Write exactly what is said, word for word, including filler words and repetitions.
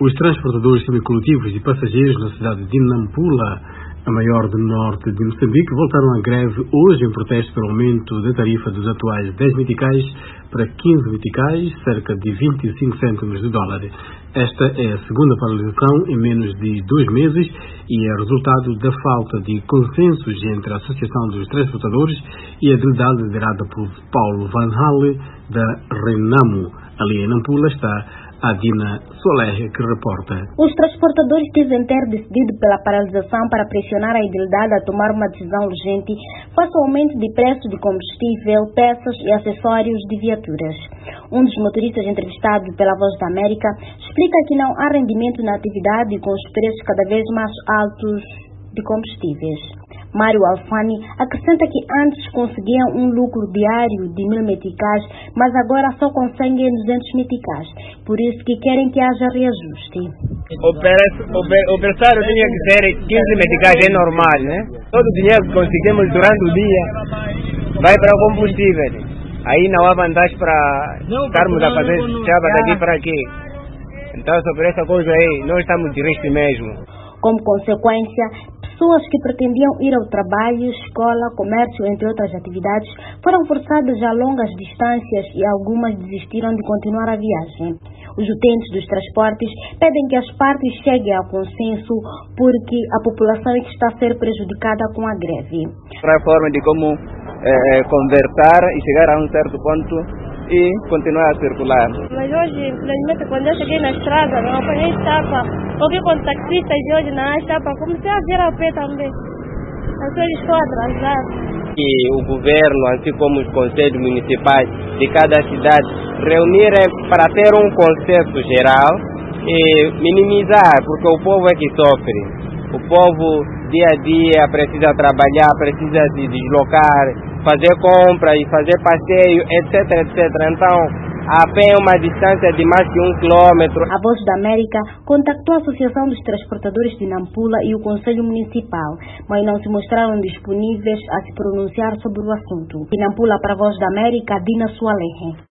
Os transportadores semicoletivos de passageiros na cidade de Nampula, a maior do norte de Moçambique, voltaram à greve hoje em protesto pelo aumento da tarifa dos atuais dez meticais para quinze meticais, cerca de vinte e cinco cêntimos de dólar. Esta é a segunda paralisação em menos de dois meses e é resultado da falta de consensos entre a Associação dos Transportadores e a delegada liderada por Paulo Van Halle da Renamo. Ali em Nampula está a Dina Soler, que reporta. Os transportadores dizem ter decidido pela paralisação para pressionar a idilidade a tomar uma decisão urgente face ao aumento de preço de combustível, peças e acessórios de viaturas. Um dos motoristas entrevistado pela Voz da América explica que não há rendimento na atividade com os preços cada vez mais altos de combustíveis. Mário Alfani acrescenta que antes conseguiam um lucro diário de mil meticais, mas agora só conseguem duzentos meticais. Por isso que querem que haja reajuste. O pressário tinha que ser quinze meticais, é normal, né? Todo o dinheiro que conseguimos durante o dia vai para o combustível. Aí não há vantagem para estarmos a fazer chava daqui para aqui. Então, sobre essa coisa aí, nós estamos tristes mesmo. Como consequência, pessoas que pretendiam ir ao trabalho, escola, comércio, entre outras atividades, foram forçadas a longas distâncias e algumas desistiram de continuar a viagem. Os utentes dos transportes pedem que as partes cheguem ao consenso porque a população é que está a ser prejudicada com a greve. Para a forma de como é, conversar e chegar a um certo ponto e continuar a circular. Mas hoje, infelizmente, quando eu cheguei na estrada, não apanhei chapa. Ouvi com taxistas de hoje na chapa, comecei a vir a pé também. Então eu estou atrasado. E o governo, assim como os conselhos municipais de cada cidade, reunirem para ter um consenso geral e minimizar, porque o povo é que sofre. O povo, dia a dia, precisa trabalhar, precisa se deslocar, fazer compra e fazer passeio, etc, etcétera. Então, a pé é uma distância de mais que um quilômetro. A Voz da América contactou a Associação dos Transportadores de Nampula e o Conselho Municipal, mas não se mostraram disponíveis a se pronunciar sobre o assunto. De Nampula para a Voz da América, Dina Soler.